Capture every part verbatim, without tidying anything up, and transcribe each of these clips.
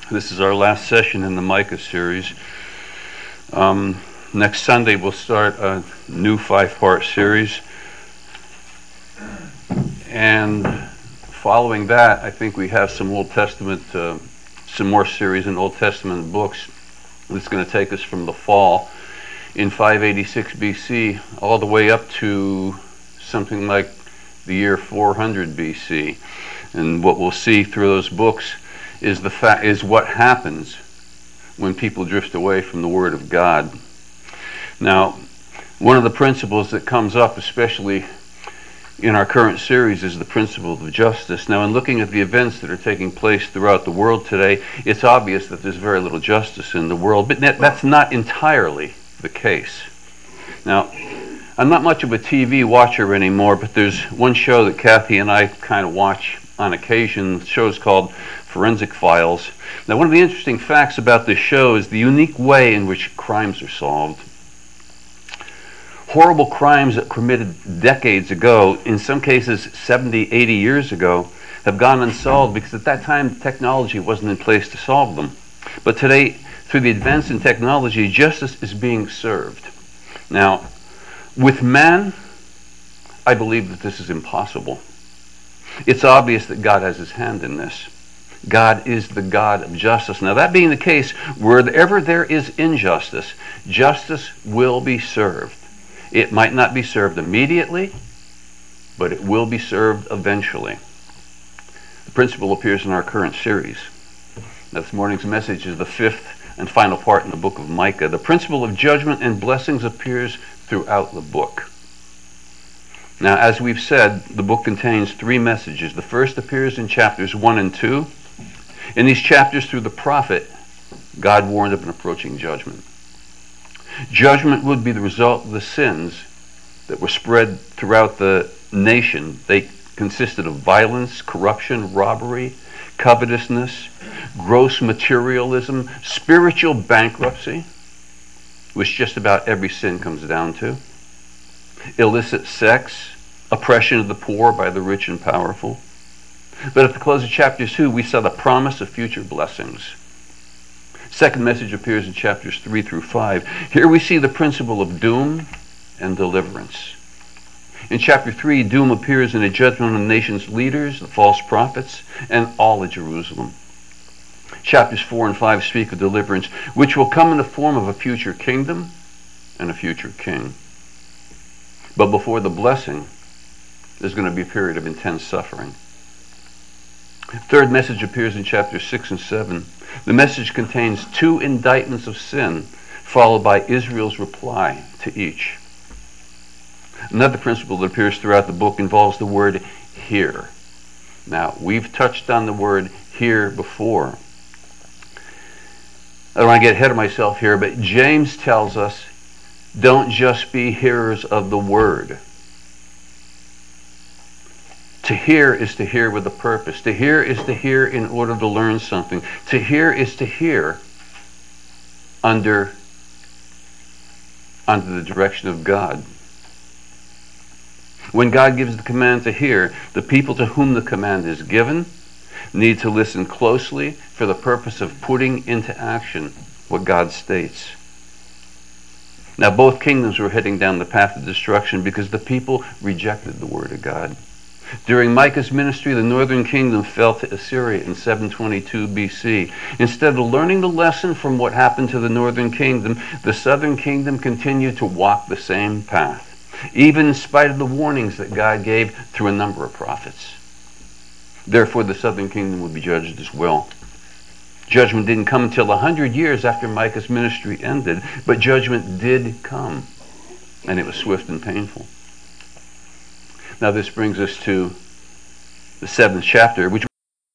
This is our last session in the Micah series. Um, next Sunday we'll start a new five-part series. And following that, I think we have some Old Testament, uh, some more series in Old Testament books that's going to take us from the fall in five eighty-six B C all the way up to something like the year four hundred B C. And what we'll see through those books is the fa- is what happens when people drift away from the Word of God. Now, one of the principles that comes up, especially in our current series, is the principle of justice. Now, in looking at the events that are taking place throughout the world today, it's obvious that there's very little justice in the world, but that's not entirely the case. Now, I'm not much of a T V watcher anymore, but there's one show that Kathy and I kind of watch on occasion. The show is called Forensic Files. Now, one of the interesting facts about this show is the unique way in which crimes are solved. Horrible crimes that were committed decades ago, in some cases seventy, eighty years ago, have gone unsolved because at that time technology wasn't in place to solve them. But today, through the advance in technology, justice is being served. Now, with man, I believe that this is impossible. It's obvious that God has his hand in this. God is the God of justice. Now, that being the case, wherever there is injustice, justice will be served. It might not be served immediately, but it will be served eventually. The principle appears in our current series. Now, this morning's message is the fifth and final part in the book of Micah. The principle of judgment and blessings appears throughout the book. Now, as we've said, the book contains three messages. The first appears in chapters one and two. In these chapters, through the prophet, God warned of an approaching judgment. Judgment would be the result of the sins that were spread throughout the nation. They consisted of violence, corruption, robbery, covetousness, gross materialism, spiritual bankruptcy, which just about every sin comes down to, illicit sex, oppression of the poor by the rich and powerful. But at the close of chapter two, we saw the promise of future blessings. Second message appears in chapters three through five. Here we see the principle of doom and deliverance. In chapter three, doom appears in a judgment on the nation's leaders, the false prophets, and all of Jerusalem. Chapters four and five speak of deliverance, which will come in the form of a future kingdom and a future king. But before the blessing, there's going to be a period of intense suffering. Third message appears in chapters six and seven. The message contains two indictments of sin, followed by Israel's reply to each. Another principle that appears throughout the book involves the word hear. Now, we've touched on the word hear before. I don't want to get ahead of myself here, but James tells us, don't just be hearers of the word. To hear is to hear with a purpose. To hear is to hear in order to learn something. To hear is to hear under, under the direction of God. When God gives the command to hear, the people to whom the command is given need to listen closely for the purpose of putting into action what God states. Now, both kingdoms were heading down the path of destruction because the people rejected the word of God. During Micah's ministry, the northern kingdom fell to Assyria in seven twenty-two B C. Instead of learning the lesson from what happened to the northern kingdom, the southern kingdom continued to walk the same path, even in spite of the warnings that God gave through a number of prophets. Therefore, the southern kingdom would be judged as well. Judgment didn't come until a hundred years after Micah's ministry ended, but judgment did come, and it was swift and painful. Now this brings us to the seventh chapter, which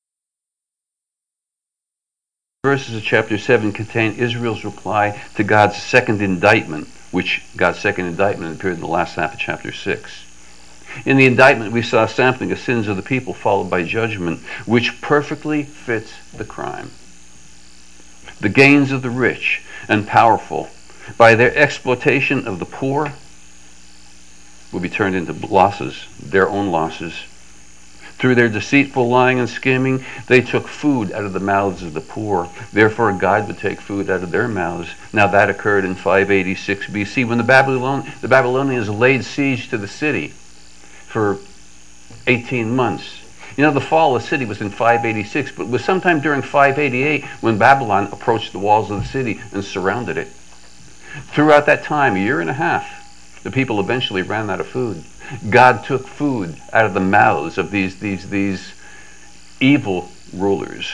verses of chapter seven contain Israel's reply to God's second indictment, which God's second indictment appeared in the last half of chapter six. In the indictment, we saw sampling of sins of the people followed by judgment, which perfectly fits the crime. The gains of the rich and powerful, by their exploitation of the poor, will be turned into losses, their own losses. Through their deceitful lying and scheming, they took food out of the mouths of the poor. Therefore, God would take food out of their mouths. Now that occurred in five eighty-six B C when the, Babylon, the Babylonians laid siege to the city for eighteen months. You know, the fall of the city was in five eighty-six, but it was sometime during five eighty-eight when Babylon approached the walls of the city and surrounded it. Throughout that time, a year and a half, the people eventually ran out of food. God took food out of the mouths of these, these, these evil rulers.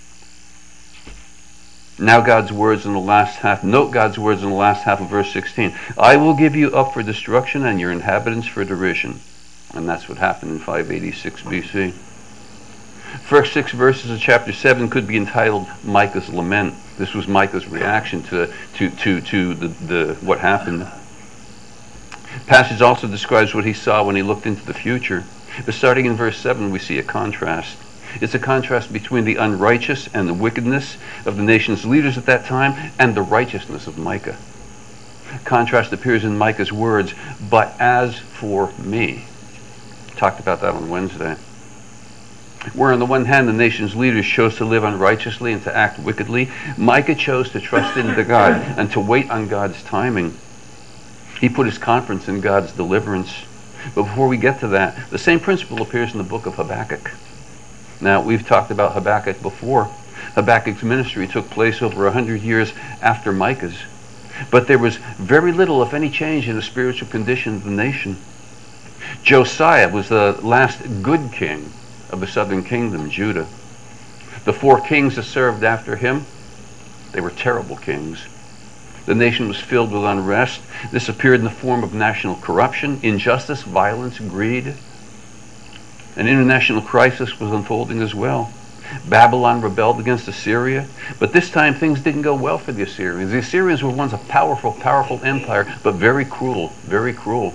Now God's words in the last half, note God's words in the last half of verse sixteen. I will give you up for destruction and your inhabitants for derision. And that's what happened in five eighty-six B C. First six verses of chapter seven could be entitled Micah's Lament. This was Micah's reaction to, to, to, to the, the, what happened. Passage also describes what he saw when he looked into the future. But starting in verse seven, we see a contrast. It's a contrast between the unrighteous and the wickedness of the nation's leaders at that time and the righteousness of Micah. Contrast appears in Micah's words, but as for me. Talked about that on Wednesday. Where on the one hand the nation's leaders chose to live unrighteously and to act wickedly, Micah chose to trust in the God and to wait on God's timing. He put his confidence in God's deliverance. But before we get to that, the same principle appears in the book of Habakkuk. Now, we've talked about Habakkuk before. Habakkuk's ministry took place over a hundred years after Micah's. But there was very little, if any, change in the spiritual condition of the nation. Josiah was the last good king of the southern kingdom, Judah. The four kings that served after him, they were terrible kings. The nation was filled with unrest. This appeared in the form of national corruption, injustice, violence, greed. An international crisis was unfolding as well. Babylon rebelled against Assyria, but this time things didn't go well for the Assyrians. The Assyrians were once a powerful, powerful empire, but very cruel, very cruel.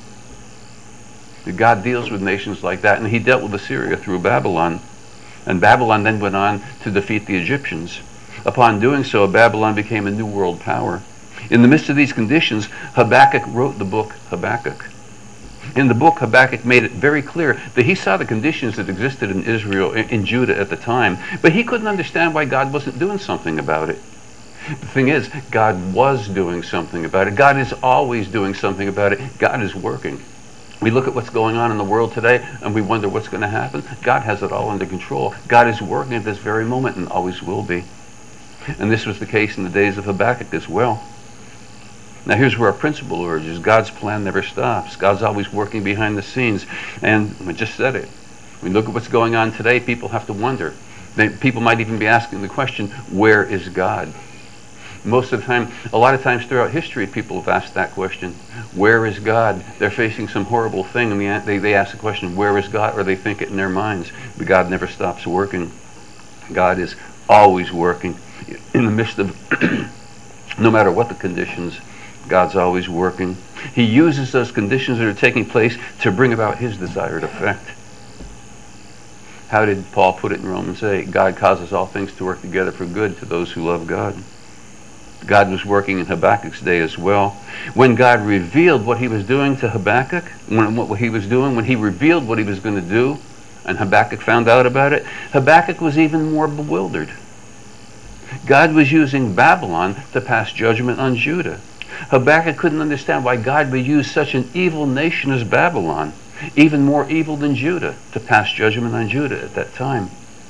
God deals with nations like that, and he dealt with Assyria through Babylon. And Babylon then went on to defeat the Egyptians. Upon doing so, Babylon became a new world power. In the midst of these conditions, Habakkuk wrote the book Habakkuk. In the book, Habakkuk made it very clear that he saw the conditions that existed in Israel, in Judah at the time, but he couldn't understand why God wasn't doing something about it. The thing is, God was doing something about it. God is always doing something about it. God is working. We look at what's going on in the world today and we wonder what's going to happen. God has it all under control. God is working at this very moment and always will be. And this was the case in the days of Habakkuk as well. Now here's where our principle urges. God's plan never stops. God's always working behind the scenes. And I just said it. When we look at what's going on today, people have to wonder. They, people might even be asking the question, where is God? Most of the time, a lot of times throughout history, people have asked that question, where is God? They're facing some horrible thing, and they, they ask the question, where is God? Or they think it in their minds. But God never stops working. God is always working. In the midst of, no matter what the conditions, God's always working. He uses those conditions that are taking place to bring about his desired effect. How did Paul put it in Romans eight? God causes all things to work together for good to those who love God. God was working in Habakkuk's day as well. When God revealed what he was doing to Habakkuk, when, what he was doing, when he revealed what he was going to do, and Habakkuk found out about it, Habakkuk was even more bewildered. God was using Babylon to pass judgment on Judah. Habakkuk couldn't understand why God would use such an evil nation as Babylon, even more evil than Judah, to pass judgment on Judah at that time.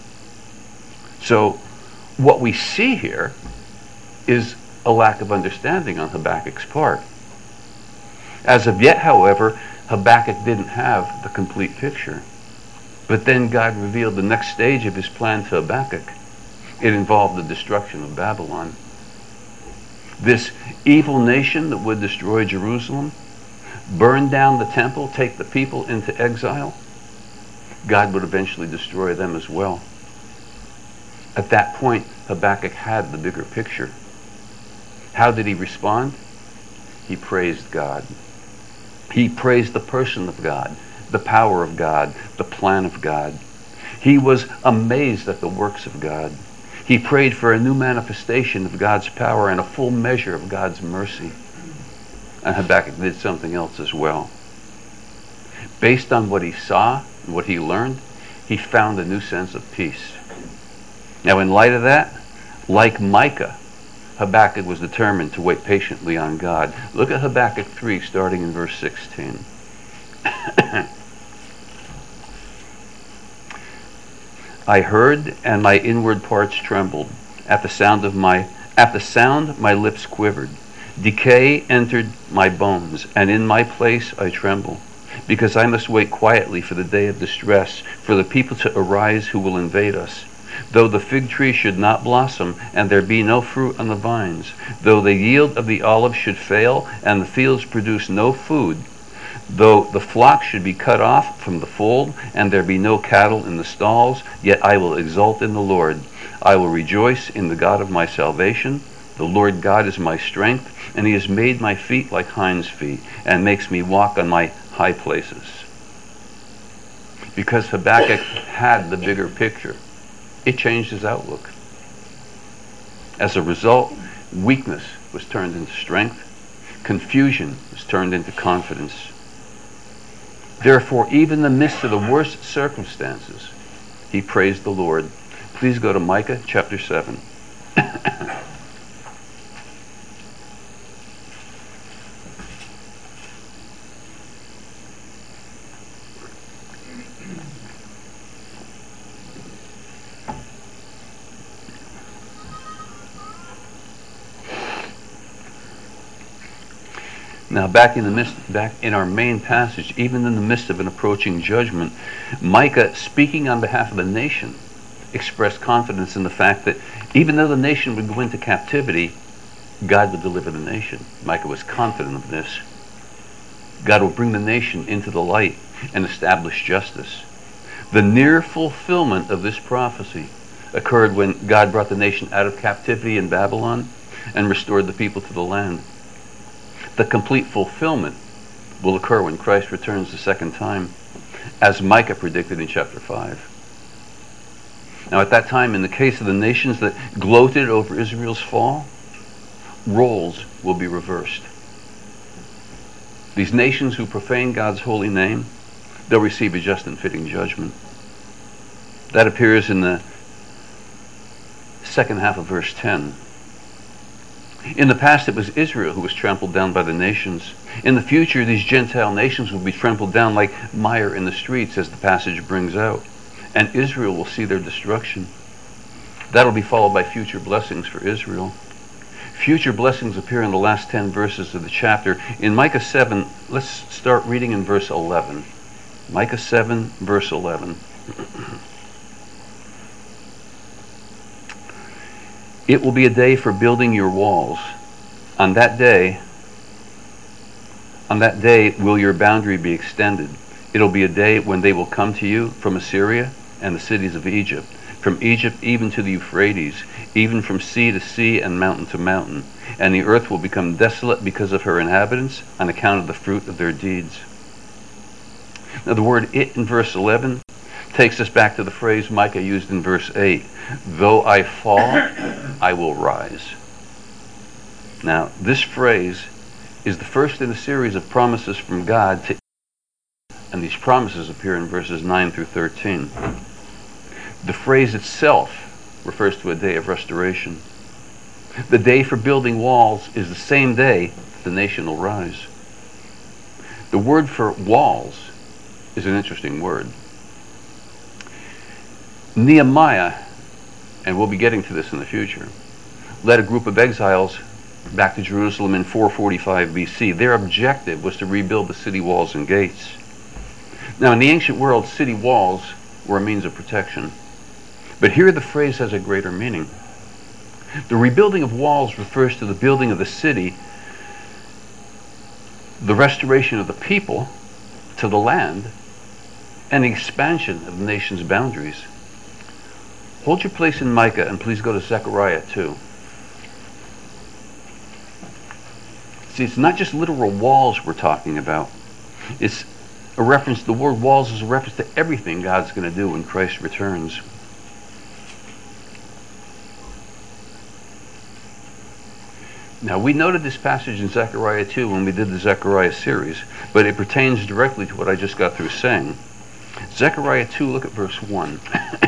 So what we see here is a lack of understanding on Habakkuk's part. As of yet, however, Habakkuk didn't have the complete picture. But then God revealed the next stage of his plan to Habakkuk. It involved the destruction of Babylon. This evil nation that would destroy Jerusalem, burn down the temple, take the people into exile, God would eventually destroy them as well. At that point, Habakkuk had the bigger picture. How did he respond? He praised God. He praised the person of God, the power of God, the plan of God. He was amazed at the works of God. He prayed for a new manifestation of God's power and a full measure of God's mercy. And Habakkuk did something else as well. Based on what he saw and what he learned, he found a new sense of peace. Now, in light of that, like Micah, Habakkuk was determined to wait patiently on God. Look at Habakkuk three, starting in verse sixteen. I heard, and my inward parts trembled. At the sound of my, at the sound, my lips quivered. Decay entered my bones, and in my place I tremble, because I must wait quietly for the day of distress, for the people to arise who will invade us. Though the fig tree should not blossom, and there be no fruit on the vines, though the yield of the olive should fail, and the fields produce no food, though the flock should be cut off from the fold, and there be no cattle in the stalls, yet I will exult in the Lord. I will rejoice in the God of my salvation. The Lord God is my strength, and he has made my feet like hinds' feet, and makes me walk on my high places. Because Habakkuk had the bigger picture, it changed his outlook. As a result, weakness was turned into strength, confusion was turned into confidence. Therefore, even in the midst of the worst circumstances, he praised the Lord. Please go to Micah chapter seven. Now, back in the midst, back in our main passage, even in the midst of an approaching judgment, Micah, speaking on behalf of the nation, expressed confidence in the fact that even though the nation would go into captivity, God would deliver the nation. Micah was confident of this. God will bring the nation into the light and establish justice. The near fulfillment of this prophecy occurred when God brought the nation out of captivity in Babylon and restored the people to the land. The complete fulfillment will occur when Christ returns the second time, as Micah predicted in chapter five. Now, at that time, in the case of the nations that gloated over Israel's fall, roles will be reversed. These nations who profane God's holy name, they'll receive a just and fitting judgment. That appears in the second half of verse ten. In the past, it was Israel who was trampled down by the nations. In the future, these Gentile nations will be trampled down like mire in the streets, as the passage brings out. And Israel will see their destruction. That'll be followed by future blessings for Israel. Future blessings appear in the last ten verses of the chapter. In Micah seven, let's start reading in verse eleven. Micah seven, verse eleven. It will be a day for building your walls. On that day, on that day will your boundary be extended. It'll be a day when they will come to you from Assyria and the cities of Egypt, from Egypt even to the Euphrates, even from sea to sea and mountain to mountain. And the earth will become desolate because of her inhabitants, on account of the fruit of their deeds. Now, the word "it" in verse eleven takes us back to the phrase Micah used in verse eight. Though I fall, I will rise. Now, this phrase is the first in a series of promises from God to, and these promises appear in verses nine through thirteen. The phrase itself refers to a day of restoration. The day for building walls is the same day the nation will rise. The word for walls is an interesting word. Nehemiah, and we'll be getting to this in the future, led a group of exiles back to Jerusalem in four forty-five B C. Their objective was to rebuild the city walls and gates. Now, in the ancient world, city walls were a means of protection. But here the phrase has a greater meaning. The rebuilding of walls refers to the building of the city, the restoration of the people to the land, and the expansion of the nation's boundaries. Hold your place in Micah and please go to Zechariah two. See, it's not just literal walls we're talking about. It's a reference, the word walls is a reference to everything God's going to do when Christ returns. Now, we noted this passage in Zechariah two when we did the Zechariah series, but it pertains directly to what I just got through saying. Zechariah two, look at verse one.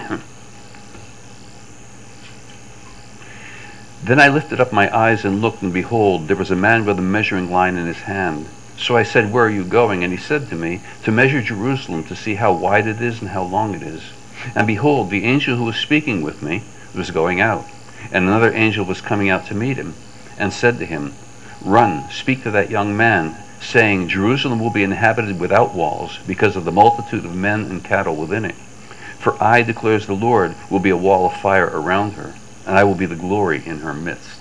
Then I lifted up my eyes and looked, and behold, there was a man with a measuring line in his hand. So I said, where are you going? And he said to me, to measure Jerusalem, to see how wide it is and how long it is. And behold, the angel who was speaking with me was going out, and another angel was coming out to meet him, and said to him, run, speak to that young man, saying, Jerusalem will be inhabited without walls, because of the multitude of men and cattle within it. For I, declares the Lord, will be a wall of fire around her, and I will be the glory in her midst.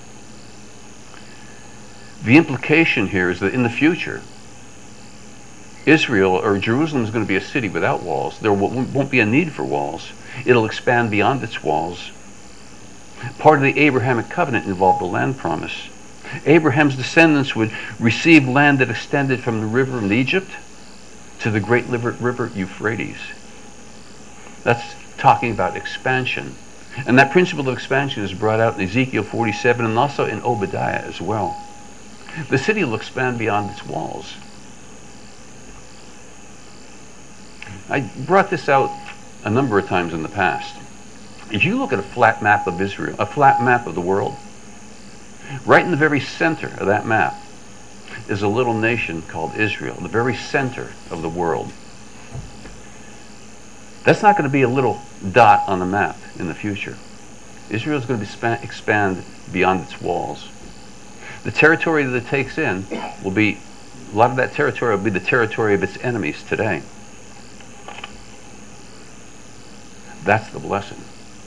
The implication here is that in the future, Israel, or Jerusalem, is going to be a city without walls. There won't be a need for walls. It'll expand beyond its walls. Part of the Abrahamic covenant involved a land promise. Abraham's descendants would receive land that extended from the river in Egypt to the great river Euphrates. That's talking about expansion. And that principle of expansion is brought out in Ezekiel forty-seven and also in Obadiah as well. The city will expand beyond its walls. I brought this out a number of times in the past. If you look at a flat map of Israel, a flat map of the world, right in the very center of that map is a little nation called Israel, the very center of the world. That's not going to be a little dot on the map in the future. Israel is going to be expand beyond its walls. The territory that it takes in will be, a lot of that territory will be the territory of its enemies today. That's the blessing.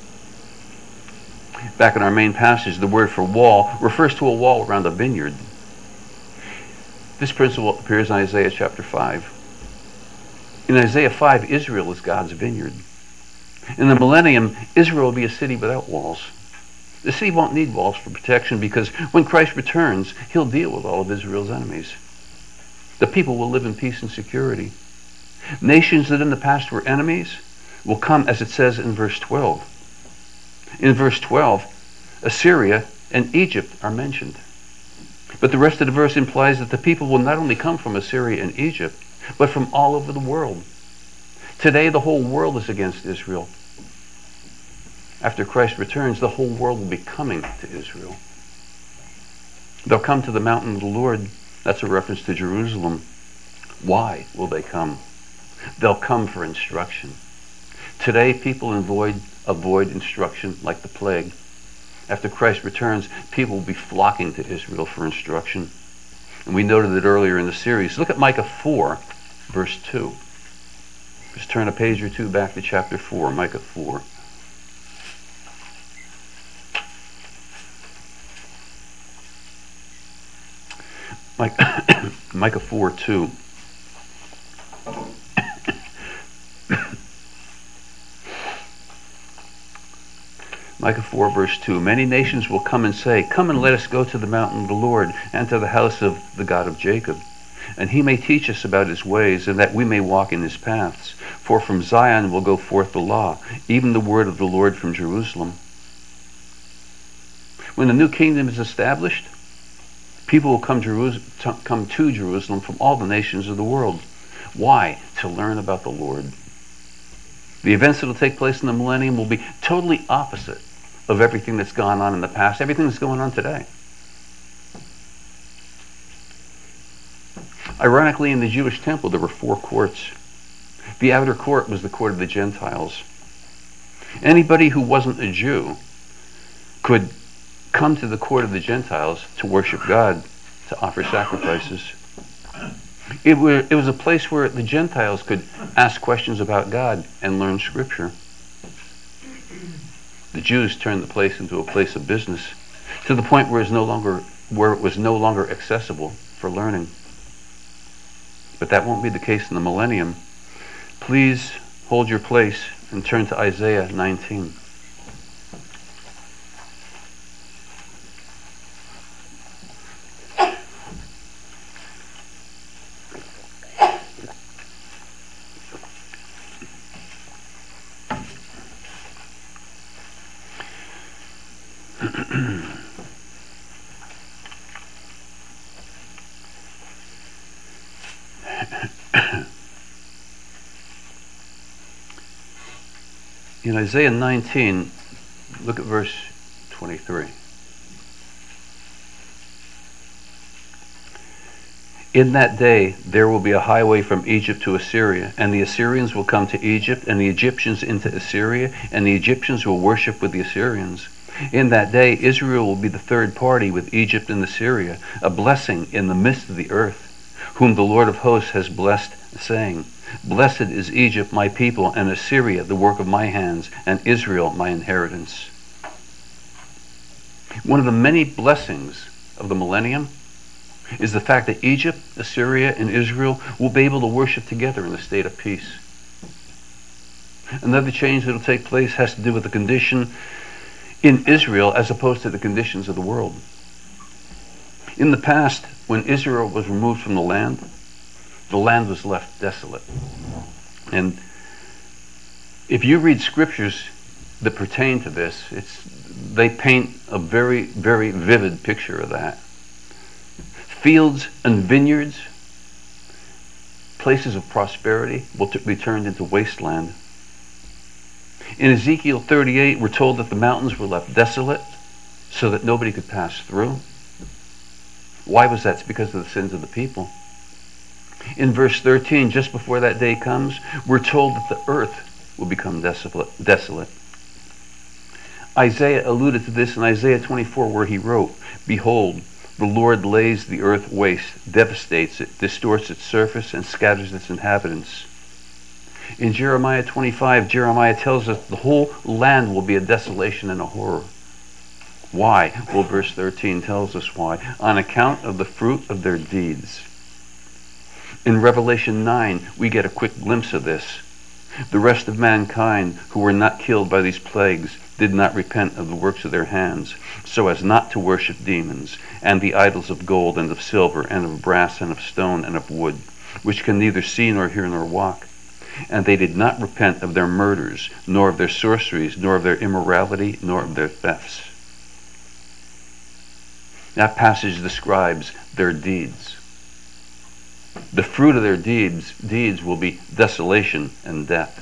Back in our main passage, the word for wall refers to a wall around a vineyard. This principle appears in Isaiah chapter five. In Isaiah five, Israel is God's vineyard. In the millennium, Israel will be a city without walls. The city won't need walls for protection because when Christ returns, he'll deal with all of Israel's enemies. The people will live in peace and security. Nations that in the past were enemies will come, as it says in verse twelve. In verse twelve, Assyria and Egypt are mentioned. But the rest of the verse implies that the people will not only come from Assyria and Egypt, but from all over the world. Today, the whole world is against Israel. After Christ returns, the whole world will be coming to Israel. They'll come to the mountain of the Lord. That's a reference to Jerusalem. Why will they come? They'll come for instruction. Today, people avoid, avoid instruction like the plague. After Christ returns, people will be flocking to Israel for instruction. And we noted it earlier in the series. Look at Micah four, verse two. Just turn a page or two back to chapter four, Micah four. Micah, Micah four, two. Micah four, verse two. Many nations will come and say, come and let us go to the mountain of the Lord and to the house of the God of Jacob. And he may teach us about his ways, and that we may walk in his paths. For from Zion will go forth the law, even the word of the Lord from Jerusalem. When the new kingdom is established, people will come, Jerus- to, come to Jerusalem from all the nations of the world. Why? To learn about the Lord. The events that will take place in the millennium will be totally opposite of everything that's gone on in the past, everything that's going on today. Ironically, in the Jewish temple, there were four courts. The outer court was the court of the Gentiles. Anybody who wasn't a Jew could come to the court of the Gentiles to worship God, to offer sacrifices. It was, it was a place where the Gentiles could ask questions about God and learn Scripture. The Jews turned the place into a place of business to the point where it was no longer, where it was no longer accessible for learning. But that won't be the case in the millennium. Please hold your place and turn to Isaiah nineteen. In Isaiah nineteen, look at verse twenty-three. In that day there will be a highway from Egypt to Assyria, and the Assyrians will come to Egypt, and the Egyptians into Assyria, and the Egyptians will worship with the Assyrians. In that day Israel will be the third party with Egypt and Assyria, a blessing in the midst of the earth, whom the Lord of hosts has blessed, saying, Blessed is Egypt, my people, and Assyria, the work of my hands, and Israel, my inheritance. One of the many blessings of the millennium is the fact that Egypt, Assyria, and Israel will be able to worship together in a state of peace. Another change that will take place has to do with the condition in Israel as opposed to the conditions of the world. In the past, when Israel was removed from the land, the land was left desolate. And if you read scriptures that pertain to this, it's they paint a very, very vivid picture of that. Fields and vineyards, places of prosperity, will t- be turned into wasteland. In Ezekiel thirty-eight, we're told that the mountains were left desolate so that nobody could pass through. Why was that? It's because of the sins of the people. In verse thirteen, just before that day comes, we're told that the earth will become desolate. desolate. Isaiah alluded to this in Isaiah twenty-four, where he wrote, Behold, the Lord lays the earth waste, devastates it, distorts its surface, and scatters its inhabitants. In Jeremiah twenty-five, Jeremiah tells us the whole land will be a desolation and a horror. Why? Well, verse thirteen tells us why. On account of the fruit of their deeds. In Revelation nine, we get a quick glimpse of this. The rest of mankind who were not killed by these plagues did not repent of the works of their hands, so as not to worship demons, and the idols of gold and of silver, and of brass and of stone and of wood, which can neither see nor hear nor walk. And they did not repent of their murders, nor of their sorceries, nor of their immorality, nor of their thefts. That passage describes their deeds. The fruit of their deeds, deeds will be desolation and death.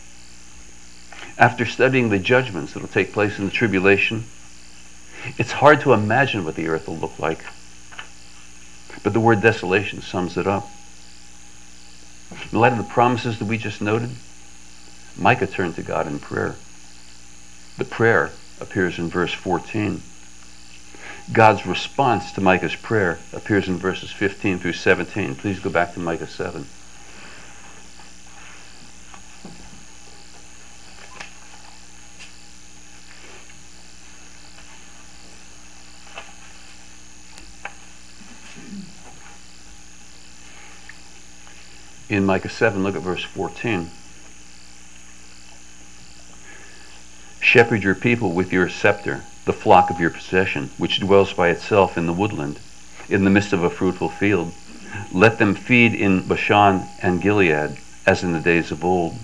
After studying the judgments that will take place in the tribulation, it's hard to imagine what the earth will look like. But the word desolation sums it up. In light of the promises that we just noted, Micah turned to God in prayer. The prayer appears in verse fourteen. God's response to Micah's prayer appears in verses fifteen through seventeen. Please go back to Micah seven. In Micah seven, look at verse fourteen. Shepherd your people with your scepter, the flock of your possession, which dwells by itself in the woodland, in the midst of a fruitful field. Let them feed in Bashan and Gilead, as in the days of old.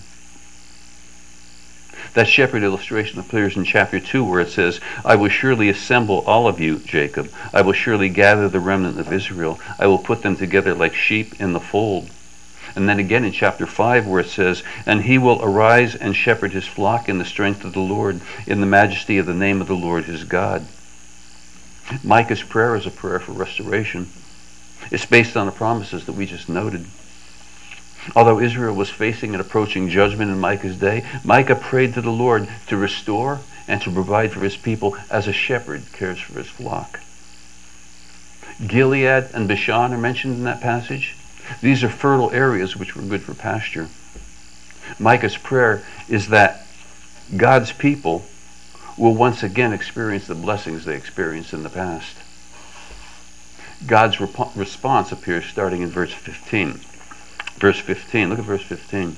That shepherd illustration appears in chapter two, where it says, I will surely assemble all of you, Jacob. I will surely gather the remnant of Israel. I will put them together like sheep in the fold. And then again in chapter five, where it says, And he will arise and shepherd his flock in the strength of the Lord, in the majesty of the name of the Lord his God. Micah's prayer is a prayer for restoration. It's based on the promises that we just noted. Although Israel was facing an approaching judgment in Micah's day, Micah prayed to the Lord to restore and to provide for his people as a shepherd cares for his flock. Gilead and Bashan are mentioned in that passage. These are fertile areas which were good for pasture. Micah's prayer is that God's people will once again experience the blessings they experienced in the past. God's rep- response appears starting in verse fifteen. Verse fifteen, look at verse fifteen.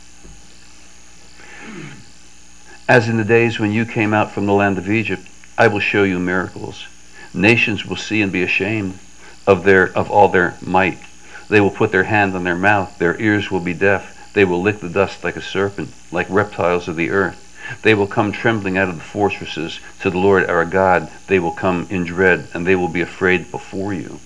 As in the days when you came out from the land of Egypt, I will show you miracles. Nations will see and be ashamed of their of all their might. They will put their hand on their mouth, their ears will be deaf, they will lick the dust like a serpent, like reptiles of the earth. They will come trembling out of the fortresses to the Lord our God. They will come in dread, and they will be afraid before you.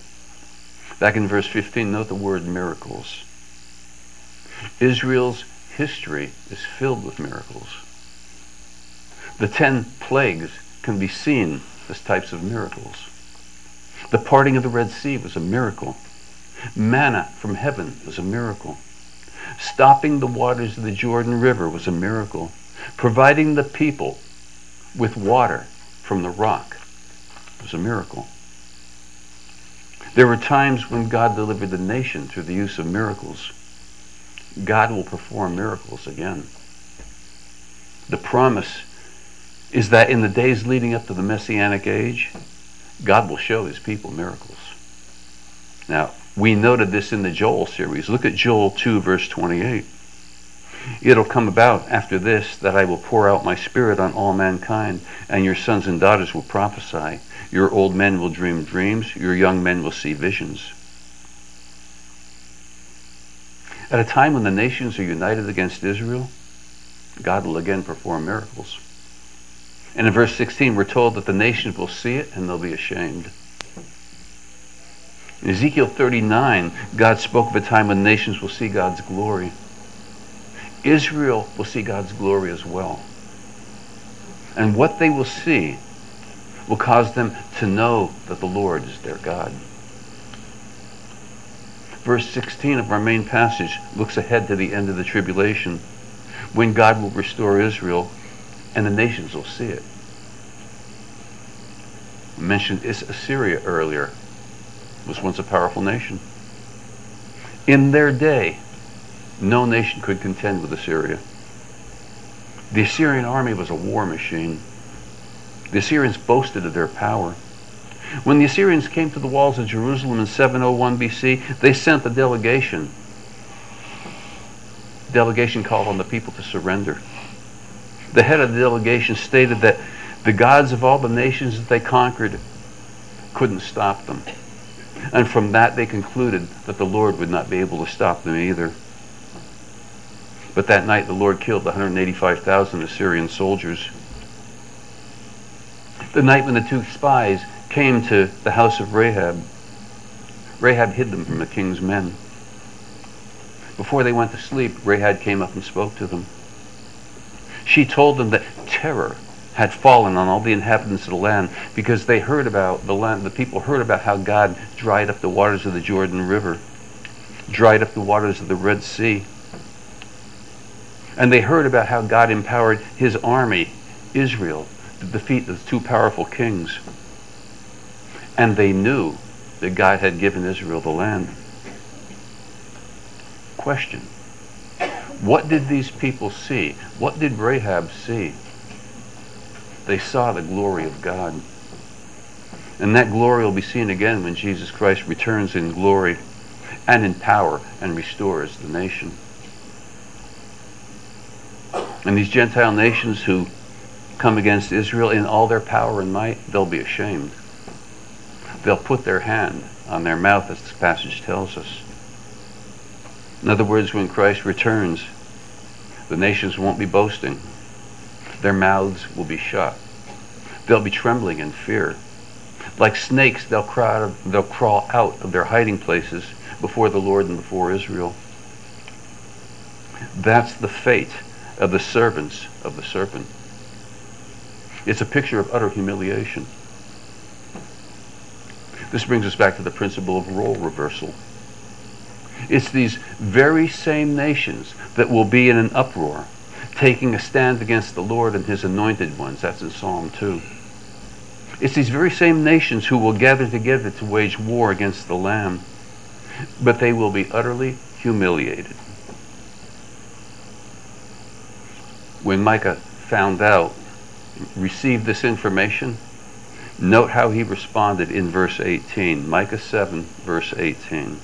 Back in verse fifteen, note the word miracles. Israel's history is filled with miracles. The ten plagues can be seen as types of miracles. The parting of the Red Sea was a miracle. Manna from heaven was a miracle. Stopping the waters of the Jordan River was a miracle. Providing the people with water from the rock was a miracle. There were times when God delivered the nation through the use of miracles. God will perform miracles again. The promise is that in the days leading up to the Messianic age, God will show his people miracles. Now, we noted this in the Joel series. Look at Joel two, verse twenty-eight. It'll come about after this that I will pour out my spirit on all mankind, and your sons and daughters will prophesy. Your old men will dream dreams. Your young men will see visions. At a time when the nations are united against Israel, God will again perform miracles. And in verse sixteen, we're told that the nations will see it and they'll be ashamed. In Ezekiel thirty-nine, God spoke of a time when nations will see God's glory. Israel will see God's glory as well. And what they will see will cause them to know that the Lord is their God. Verse sixteen of our main passage looks ahead to the end of the tribulation, when God will restore Israel and the nations will see it. We mentioned Assyria earlier. It was once a powerful nation. In their day, no nation could contend with Assyria. The Assyrian army was a war machine. The Assyrians boasted of their power. When the Assyrians came to the walls of Jerusalem in seven oh one B C, they sent a delegation. The delegation called on the people to surrender. The head of the delegation stated that the gods of all the nations that they conquered couldn't stop them. And from that they concluded that the Lord would not be able to stop them either. But that night the Lord killed one hundred eighty-five thousand Assyrian soldiers. The night when the two spies came to the house of Rahab, Rahab hid them from the king's men. Before they went to sleep, Rahab came up and spoke to them. She told them that terror had fallen on all the inhabitants of the land because they heard about the land, the people heard about how God dried up the waters of the Jordan River, dried up the waters of the Red Sea. And they heard about how God empowered his army, Israel, to defeat the two powerful kings. And they knew that God had given Israel the land. Question: what did these people see? What did Rahab see? They saw the glory of God. And that glory will be seen again when Jesus Christ returns in glory and in power and restores the nation. And these Gentile nations who come against Israel in all their power and might, they'll be ashamed. They'll put their hand on their mouth, as this passage tells us. In other words, when Christ returns, the nations won't be boasting. Their mouths will be shut. They'll be trembling in fear. Like snakes, they'll crawl, they'll crawl out of their hiding places before the Lord and before Israel. That's the fate of the servants of the serpent. It's a picture of utter humiliation. This brings us back to the principle of role reversal. It's these very same nations that will be in an uproar, taking a stand against the Lord and his anointed ones. That's in Psalm two. It's these very same nations who will gather together to wage war against the Lamb, but they will be utterly humiliated. When Micah found out, received this information, note how he responded in verse eighteen. Micah seven, verse eighteen.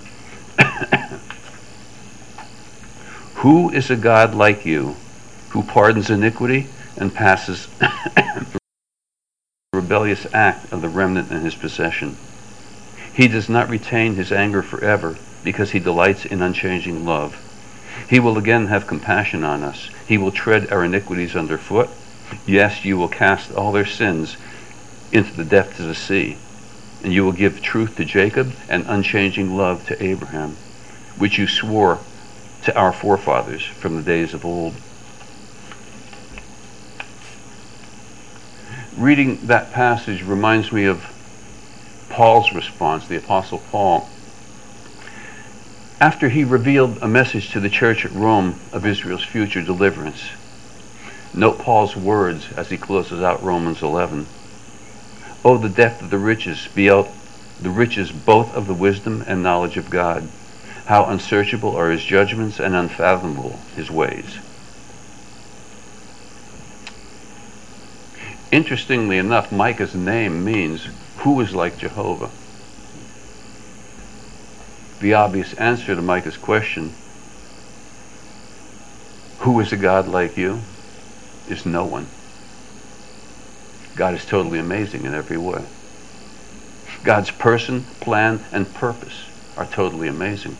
Who is a God like you, who pardons iniquity and passes the rebellious act of the remnant in his possession? He does not retain his anger forever, because he delights in unchanging love. He will again have compassion on us. He will tread our iniquities underfoot. Yes, you will cast all their sins into the depths of the sea, and you will give truth to Jacob and unchanging love to Abraham, which you swore to our forefathers from the days of old. Reading that passage reminds me of Paul's response, the Apostle Paul. After he revealed a message to the church at Rome of Israel's future deliverance, note Paul's words as he closes out Romans eleven. Oh, the depth of the riches, be out the riches both of the wisdom and knowledge of God. How unsearchable are his judgments and unfathomable his ways. Interestingly enough, Micah's name means, who is like Jehovah? The obvious answer to Micah's question, who is a God like you, is no one. God is totally amazing in every way. God's person, plan, and purpose are totally amazing.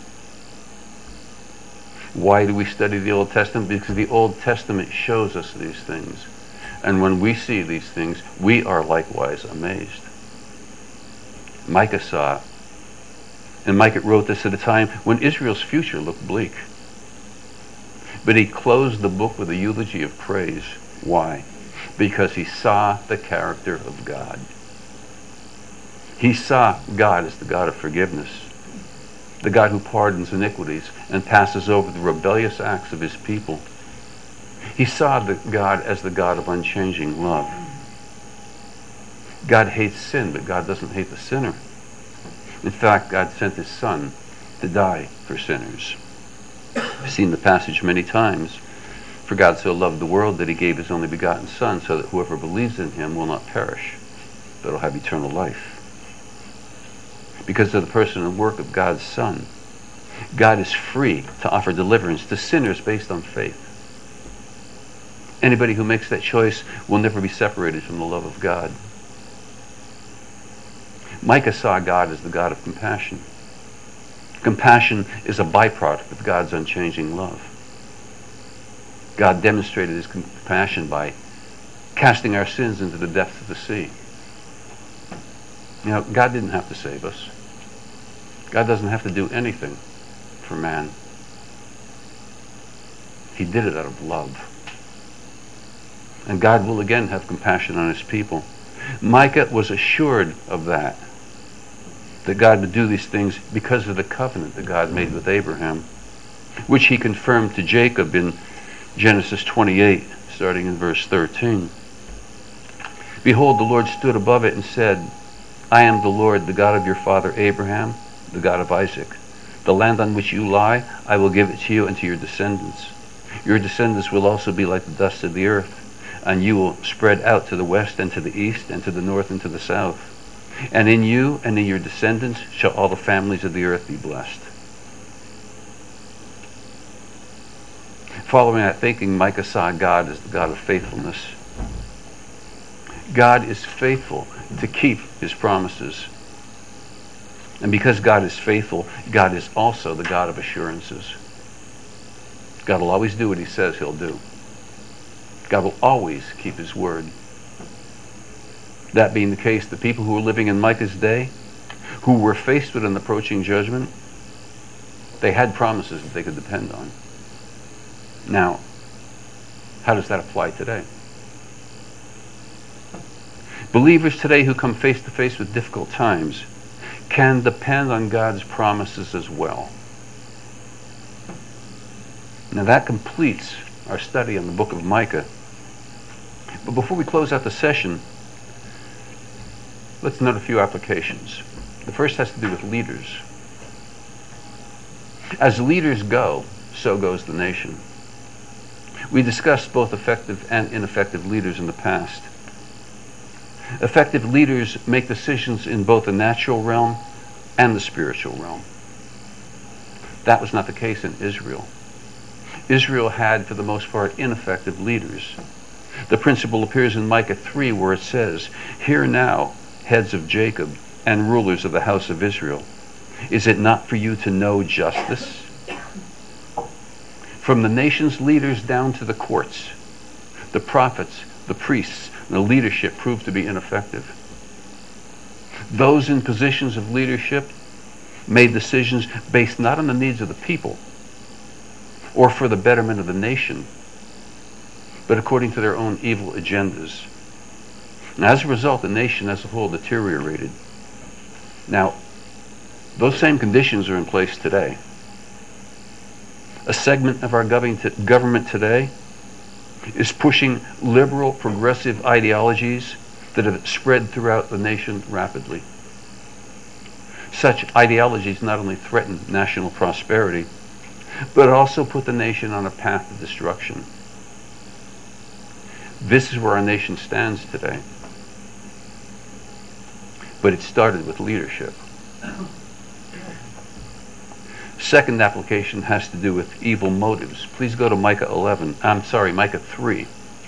Why do we study the Old Testament? Because the Old Testament shows us these things. And when we see these things, we are likewise amazed. Micah saw, and Micah wrote this at a time when Israel's future looked bleak. But he closed the book with a eulogy of praise. Why? Because he saw the character of God. He saw God as the God of forgiveness, the God who pardons iniquities and passes over the rebellious acts of his people. He saw the God as the God of unchanging love. God hates sin, but God doesn't hate the sinner. In fact, God sent his Son to die for sinners. I've seen the passage many times. For God so loved the world that he gave his only begotten Son, so that whoever believes in him will not perish, but will have eternal life. Because of the person and work of God's Son, God is free to offer deliverance to sinners based on faith. Anybody who makes that choice will never be separated from the love of God. Micah saw God as the God of compassion. Compassion is a byproduct of God's unchanging love. God demonstrated his compassion by casting our sins into the depths of the sea. You know, God didn't have to save us. God doesn't have to do anything for man. He did it out of love. And God will again have compassion on his people. Micah was assured of that, that God would do these things because of the covenant that God made with Abraham, which he confirmed to Jacob in Genesis twenty-eight, starting in verse thirteen. Behold, the Lord stood above it and said, I am the Lord, the God of your father Abraham, the God of Isaac. The land on which you lie, I will give it to you and to your descendants. Your descendants will also be like the dust of the earth, and you will spread out to the west and to the east and to the north and to the south. And in you and in your descendants shall all the families of the earth be blessed. Following that thinking, Micah saw God as the God of faithfulness. God is faithful to keep his promises. And because God is faithful, God is also the God of assurances. God will always do what he says he'll do. God will always keep his word. That being the case, the people who were living in Micah's day, who were faced with an approaching judgment, they had promises that they could depend on. Now, how does that apply today? Believers today who come face to face with difficult times can depend on God's promises as well. Now that completes our study on the book of Micah. But before we close out the session, let's note a few applications. The first has to do with leaders. As leaders go, so goes the nation. We discussed both effective and ineffective leaders in the past. Effective leaders make decisions in both the natural realm and the spiritual realm. That was not the case in Israel. Israel had, for the most part, ineffective leaders. The principle appears in Micah three, where it says, Hear now, heads of Jacob and rulers of the house of Israel. Is it not for you to know justice? From the nation's leaders down to the courts, the prophets, the priests, and the leadership proved to be ineffective. Those in positions of leadership made decisions based not on the needs of the people, or for the betterment of the nation, but according to their own evil agendas. And as a result, the nation as a whole deteriorated. Now, those same conditions are in place today. A segment of our government today is pushing liberal, progressive ideologies that have spread throughout the nation rapidly. Such ideologies not only threaten national prosperity, but also put the nation on a path of destruction. This is where our nation stands today. But it started with leadership. Second application has to do with evil motives. Please go to Micah eleven. I'm sorry, Micah three.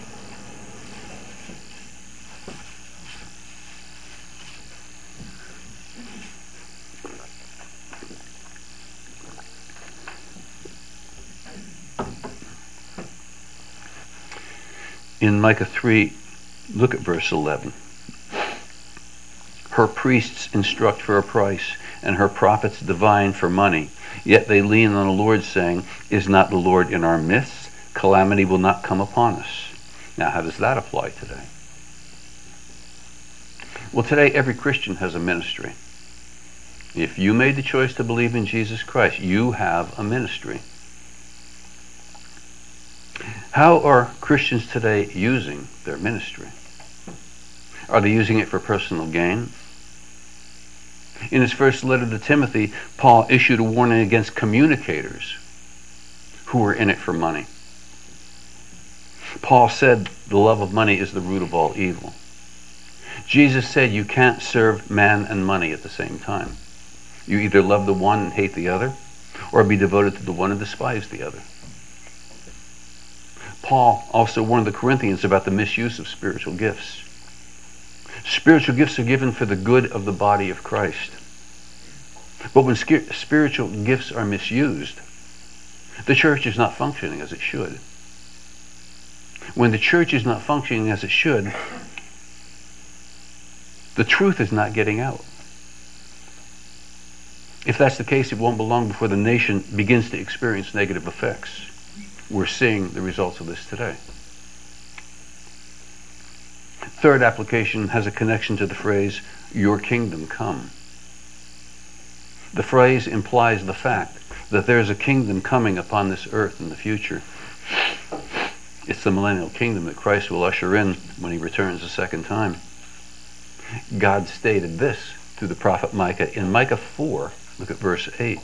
In Micah three, look at verse eleven. Her priests instruct for a price, and her prophets divine for money. Yet they lean on the Lord, saying, is not the Lord in our midst? Calamity will not come upon us. Now, how does that apply today? Well, today every Christian has a ministry. If you made the choice to believe in Jesus Christ, you have a ministry. How are Christians today using their ministry? Are they using it for personal gain? In his first letter to Timothy, Paul issued a warning against communicators who were in it for money. Paul said the love of money is the root of all evil. Jesus said you can't serve man and money at the same time. You either love the one and hate the other, or be devoted to the one and despise the other. Paul also warned the Corinthians about the misuse of spiritual gifts. Spiritual gifts are given for the good of the body of Christ. But when spiritual gifts are misused, the church is not functioning as it should. When the church is not functioning as it should, the truth is not getting out. If that's the case, it won't be long before the nation begins to experience negative effects. We're seeing the results of this today. Third application has a connection to the phrase, your kingdom come. The phrase implies the fact that there's a kingdom coming upon this earth in the future. It's the millennial kingdom that Christ will usher in when he returns a second time. God stated this through the prophet Micah in Micah four. Look at verse eight.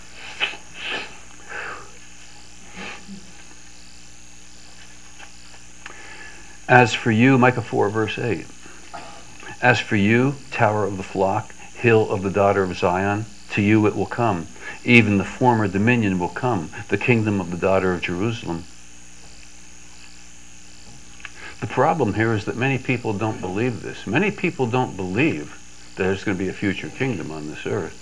As for you, Micah four, verse eight. As for you, tower of the flock, hill of the daughter of Zion, to you it will come. Even the former dominion will come, the kingdom of the daughter of Jerusalem. The problem here is that many people don't believe this. Many people don't believe that there's going to be a future kingdom on this earth.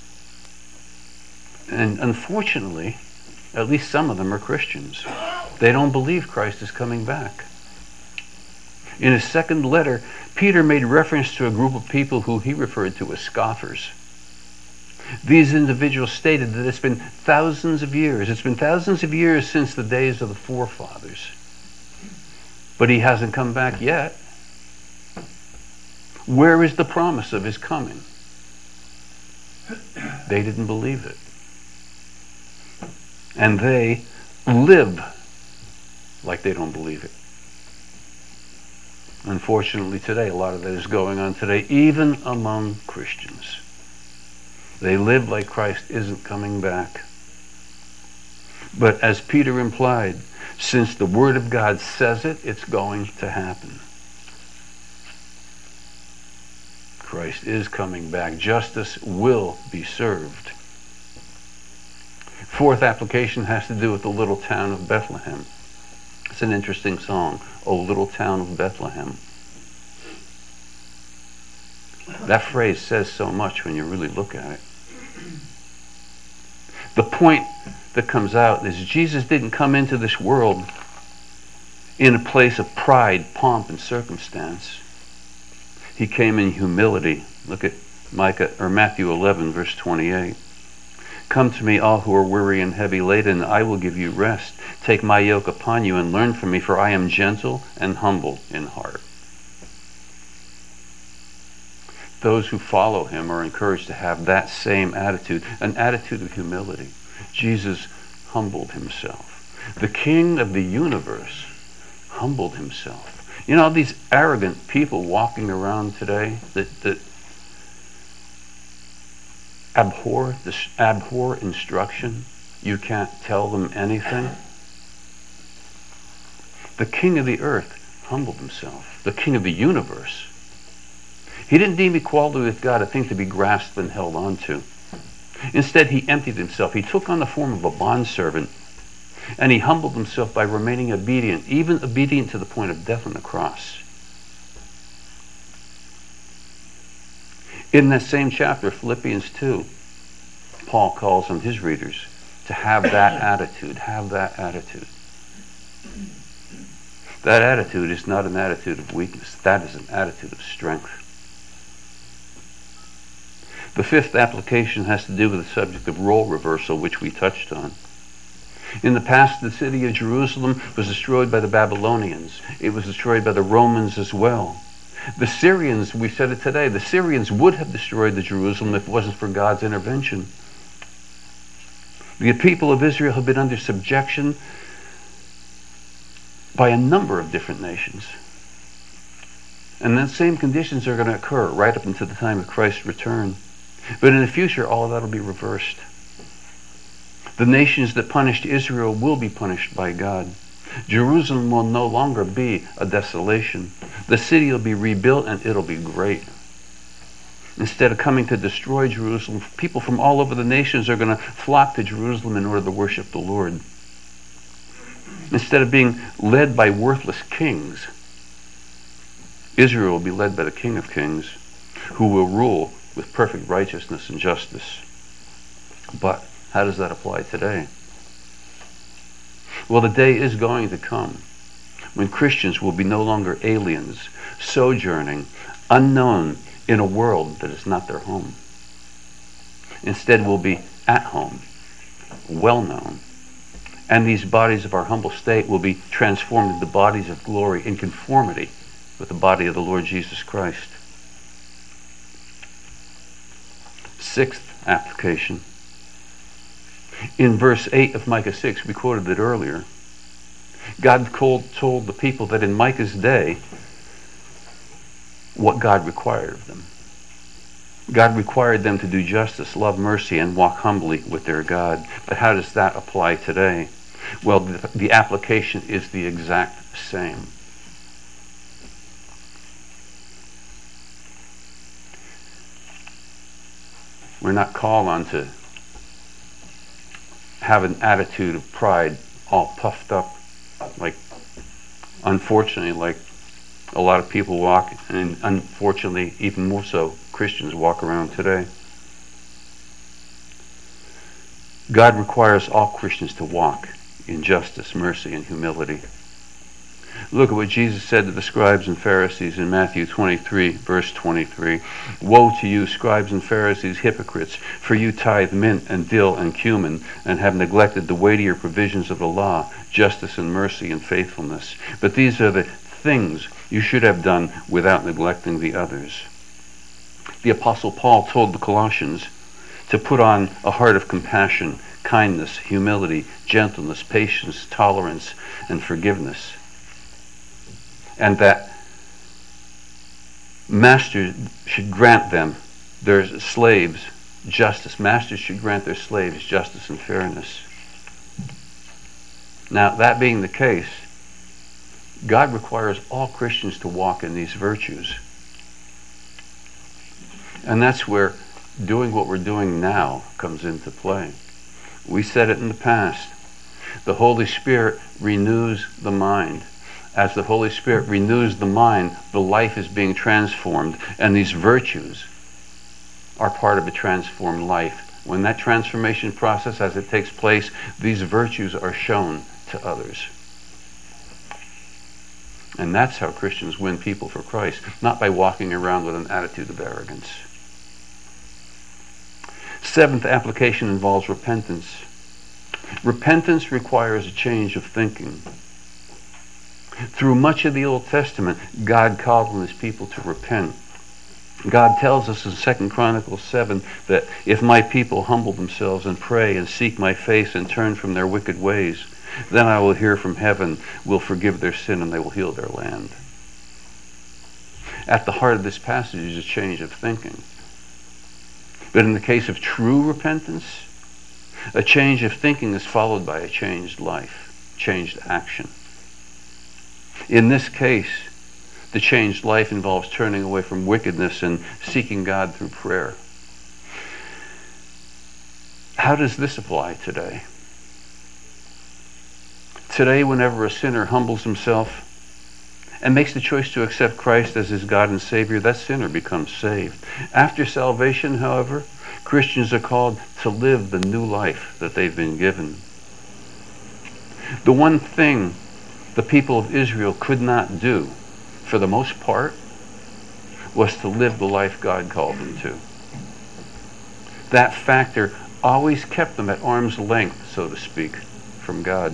And unfortunately, at least some of them are Christians. They don't believe Christ is coming back. In his second letter, Peter made reference to a group of people who he referred to as scoffers. These individuals stated that it's been thousands of years. It's been thousands of years since the days of the forefathers. But he hasn't come back yet. Where is the promise of his coming? They didn't believe it. And they live like they don't believe it. Unfortunately today, a lot of that is going on today, even among Christians. They live like Christ isn't coming back. But as Peter implied, since the Word of God says it, it's going to happen. Christ is coming back. Justice will be served. Fourth application has to do with the little town of Bethlehem. It's an interesting song, O Little Town of Bethlehem. That phrase says so much when you really look at it. The point that comes out is Jesus didn't come into this world in a place of pride, pomp, and circumstance. He came in humility. Look at Micah or Matthew eleven, verse twenty-eight. Come to me, all who are weary and heavy laden, I will give you rest. Take my yoke upon you and learn from me, for I am gentle and humble in heart. Those who follow him are encouraged to have that same attitude, an attitude of humility. Jesus humbled himself. The King of the universe humbled himself. You know, these arrogant people walking around today that, that abhor, this, abhor instruction, you can't tell them anything. The King of the earth humbled himself. The King of the universe. He didn't deem equality with God a thing to be grasped and held on to. Instead, he emptied himself. He took on the form of a bondservant, and he humbled himself by remaining obedient, even obedient to the point of death on the cross. In that same chapter, Philippians two, Paul calls on his readers to have that attitude, have that attitude. That attitude is not an attitude of weakness. That is an attitude of strength. The fifth application has to do with the subject of role reversal, which we touched on. In the past, the city of Jerusalem was destroyed by the Babylonians. It was destroyed by the Romans as well. The Syrians, we said it today, the Syrians would have destroyed the Jerusalem if it wasn't for God's intervention. The people of Israel have been under subjection by a number of different nations. And the same conditions are going to occur right up until the time of Christ's return. But in the future, all of that will be reversed. The nations that punished Israel will be punished by God. Jerusalem will no longer be a desolation. The city will be rebuilt and it'll be great. Instead of coming to destroy Jerusalem, people from all over the nations are going to flock to Jerusalem in order to worship the Lord. Instead of being led by worthless kings, Israel will be led by the King of Kings, who will rule with perfect righteousness and justice. But how does that apply today? Well, the day is going to come when Christians will be no longer aliens, sojourning, unknown in a world that is not their home. Instead, we'll be at home, well known, and these bodies of our humble state will be transformed into bodies of glory in conformity with the body of the Lord Jesus Christ. Sixth application. In verse eight of Micah six, we quoted it earlier, God told, told the people that in Micah's day, what God required of them. God required them to do justice, love mercy, and walk humbly with their God. But how does that apply today? Well, the, the application is the exact same. We're not called on to have an attitude of pride, all puffed up, like, unfortunately, like a lot of people walk, and unfortunately, even more so, Christians walk around today. God requires all Christians to walk in justice, mercy, and humility. Look at what Jesus said to the scribes and Pharisees in Matthew twenty-three, verse twenty-three. Woe to you, scribes and Pharisees, hypocrites, for you tithe mint and dill and cumin, and have neglected the weightier provisions of the law, justice and mercy and faithfulness. But these are the things you should have done without neglecting the others. The Apostle Paul told the Colossians to put on a heart of compassion, kindness, humility, gentleness, patience, tolerance, and forgiveness. And that masters should grant them, their slaves, justice. Masters should grant their slaves justice and fairness. Now, that being the case, God requires all Christians to walk in these virtues. And that's where doing what we're doing now comes into play. We said it in the past. The Holy Spirit renews the mind. As the Holy Spirit renews the mind, the life is being transformed, and these virtues are part of a transformed life. When that transformation process, as it takes place, these virtues are shown to others. And that's how Christians win people for Christ, not by walking around with an attitude of arrogance. Seventh application involves repentance. Repentance requires a change of thinking. Through much of the Old Testament, God called on his people to repent. God tells us in Second Chronicles seven that if my people humble themselves and pray and seek my face and turn from their wicked ways, then I will hear from heaven, will forgive their sin, and they will heal their land. At the heart of this passage is a change of thinking. But in the case of true repentance, a change of thinking is followed by a changed life, changed action. In this case, the changed life involves turning away from wickedness and seeking God through prayer. How does this apply today? Today, whenever a sinner humbles himself and makes the choice to accept Christ as his God and Savior, that sinner becomes saved. After salvation, however, Christians are called to live the new life that they've been given. The one thing the people of Israel could not do, for the most part, was to live the life God called them to. That factor always kept them at arm's length, so to speak, from God.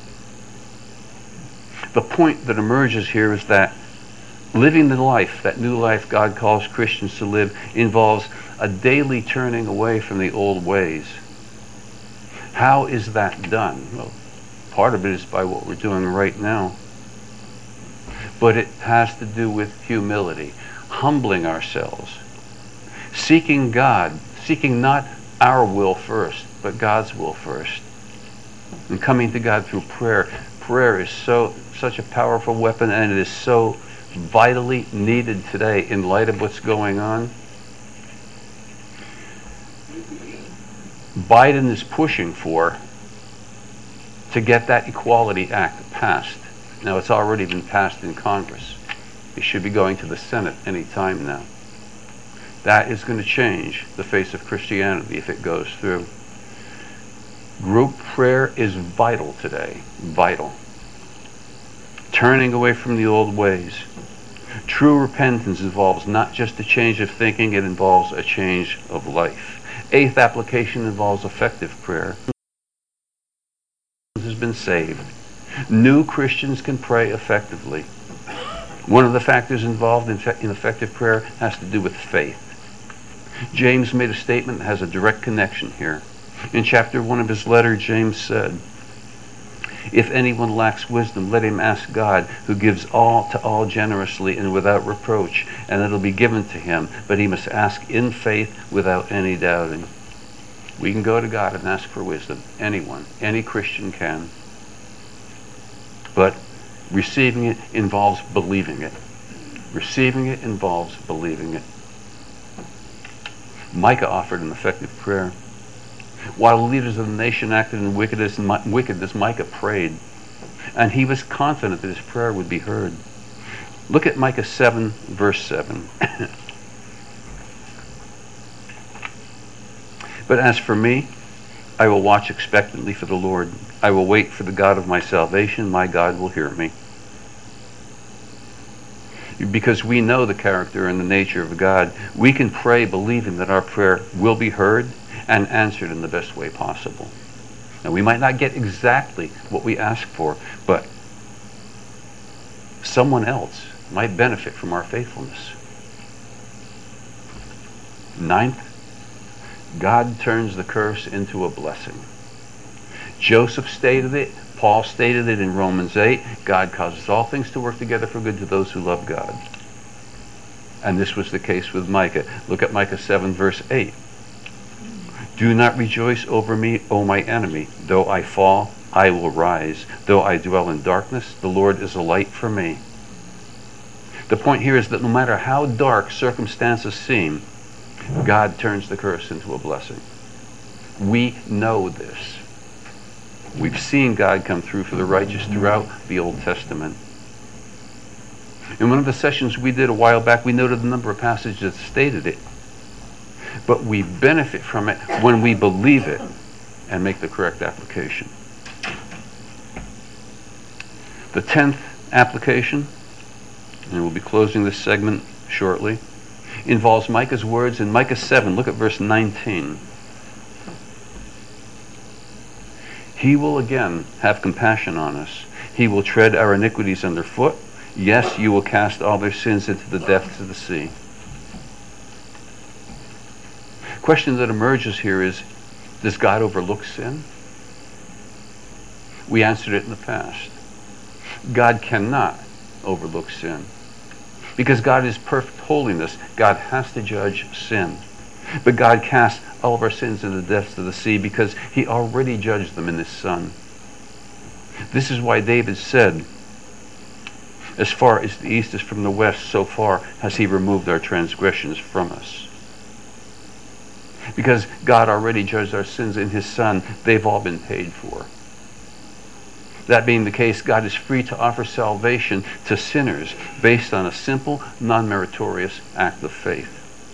The point that emerges here is that living the life, that new life God calls Christians to live, involves a daily turning away from the old ways. How is that done? Well, part of it is by what we're doing right now. But it has to do with humility, humbling ourselves, seeking God, seeking not our will first, but God's will first, and coming to God through prayer. Prayer is so such a powerful weapon, and it is so vitally needed today in light of what's going on. Biden is pushing for to get that Equality Act passed. Now, it's already been passed in Congress. It should be going to the Senate any time now. That is going to change the face of Christianity if it goes through. Group prayer is vital today, vital. Turning away from the old ways. True repentance involves not just a change of thinking, it involves a change of life. Eighth application involves effective prayer. Has been saved. New Christians can pray effectively. One of the factors involved in, in effective prayer has to do with faith. James made a statement that has a direct connection here. In chapter one of his letter, James said, "If anyone lacks wisdom, let him ask God, who gives all to all generously and without reproach, and it'll be given to him. But he must ask in faith without any doubting." We can go to God and ask for wisdom. Anyone, any Christian can. But receiving it involves believing it. Receiving it involves believing it. Micah offered an effective prayer. While the leaders of the nation acted in wickedness, wickedness, Micah prayed. And he was confident that his prayer would be heard. Look at Micah seven, verse seven. "But as for me, I will watch expectantly for the Lord. I will wait for the God of my salvation. My God will hear me." Because we know the character and the nature of God, we can pray believing that our prayer will be heard and answered in the best way possible. Now, we might not get exactly what we ask for, but someone else might benefit from our faithfulness. Ninth, God turns the curse into a blessing. Joseph stated it. Paul stated it in Romans eight. God causes all things to work together for good to those who love God. And this was the case with Micah. Look at Micah seven, verse eight. "Do not rejoice over me, O my enemy. Though I fall, I will rise. Though I dwell in darkness, the Lord is a light for me." The point here is that no matter how dark circumstances seem, God turns the curse into a blessing. We know this. We've seen God come through for the righteous throughout the Old Testament. In one of the sessions we did a while back, we noted the number of passages that stated it. But we benefit from it when we believe it and make the correct application. The tenth application, and we'll be closing this segment shortly, involves Micah's words in Micah seven. Look at verse nineteen. He will again have compassion on us. He will tread our iniquities underfoot. Yes, you will cast all their sins into the depths of the sea. Question that emerges here is, does God overlook sin? We answered it in the past. God cannot overlook sin. Because God is perfect holiness, God has to judge sin. But God casts all of our sins into the depths of the sea because he already judged them in his Son. This is why David said, as far as the east is from the west, so far has he removed our transgressions from us. Because God already judged our sins in his Son, they've all been paid for. That being the case, God is free to offer salvation to sinners based on a simple, non-meritorious act of faith.